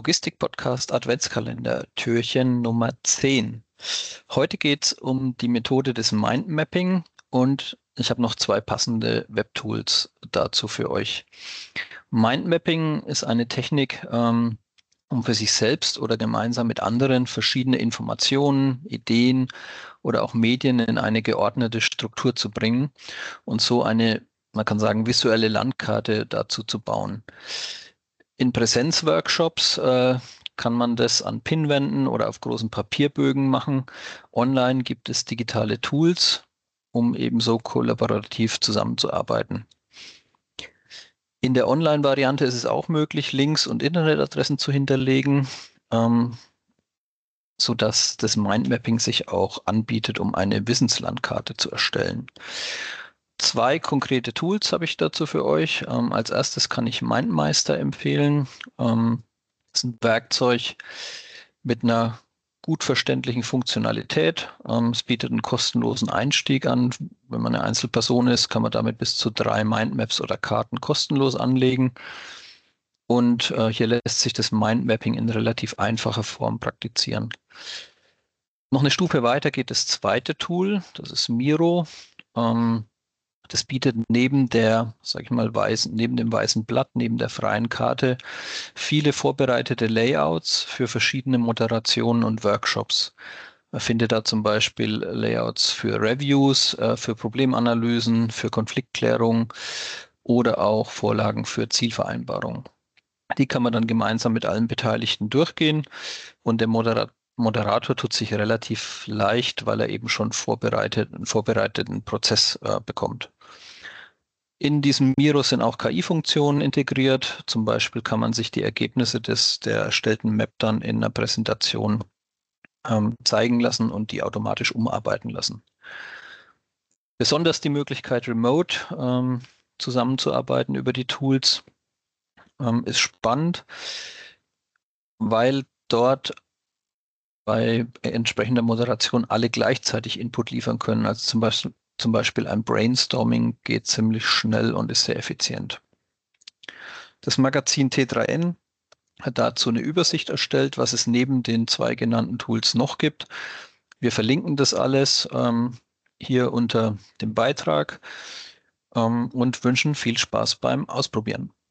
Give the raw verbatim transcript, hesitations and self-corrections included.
Logistik-Podcast Adventskalender, Türchen Nummer zehn. Heute geht es um die Methode des Mindmapping und ich habe noch zwei passende Webtools dazu für euch. Mindmapping ist eine Technik, ähm, um für sich selbst oder gemeinsam mit anderen verschiedene Informationen, Ideen oder auch Medien in eine geordnete Struktur zu bringen und so eine, man kann sagen, visuelle Landkarte dazu zu bauen. In Präsenzworkshops äh, kann man das an Pinnwänden oder auf großen Papierbögen machen. Online gibt es digitale Tools, um ebenso kollaborativ zusammenzuarbeiten. In der Online-Variante ist es auch möglich, Links und Internetadressen zu hinterlegen, ähm, sodass das Mindmapping sich auch anbietet, um eine Wissenslandkarte zu erstellen. Zwei konkrete Tools habe ich dazu für euch. Ähm, als erstes kann ich MindMeister empfehlen. Ähm, das ist ein Werkzeug mit einer gut verständlichen Funktionalität. Ähm, es bietet einen kostenlosen Einstieg an. Wenn man eine Einzelperson ist, kann man damit bis zu drei Mindmaps oder Karten kostenlos anlegen. Und äh, hier lässt sich das Mindmapping in relativ einfacher Form praktizieren. Noch eine Stufe weiter geht das zweite Tool, das ist Miro. Ähm, Das bietet neben der, sag ich mal, weißen, neben dem weißen Blatt, neben der freien Karte viele vorbereitete Layouts für verschiedene Moderationen und Workshops. Man findet da zum Beispiel Layouts für Reviews, äh, für Problemanalysen, für Konfliktklärung oder auch Vorlagen für Zielvereinbarung. Die kann man dann gemeinsam mit allen Beteiligten durchgehen und der Modera Moderator tut sich relativ leicht, weil er eben schon vorbereitet, einen vorbereiteten Prozess äh, bekommt. In diesem Miro sind auch K I-Funktionen integriert. Zum Beispiel kann man sich die Ergebnisse des, der erstellten Map dann in einer Präsentation ähm, zeigen lassen und die automatisch umarbeiten lassen. Besonders die Möglichkeit, remote ähm, zusammenzuarbeiten über die Tools ähm, ist spannend, weil dort bei entsprechender Moderation alle gleichzeitig Input liefern können. Also zum Beispiel, zum Beispiel ein Brainstorming geht ziemlich schnell und ist sehr effizient. Das Magazin T drei N hat dazu eine Übersicht erstellt, was es neben den zwei genannten Tools noch gibt. Wir verlinken das alles ähm, hier unter dem Beitrag ähm, und wünschen viel Spaß beim Ausprobieren.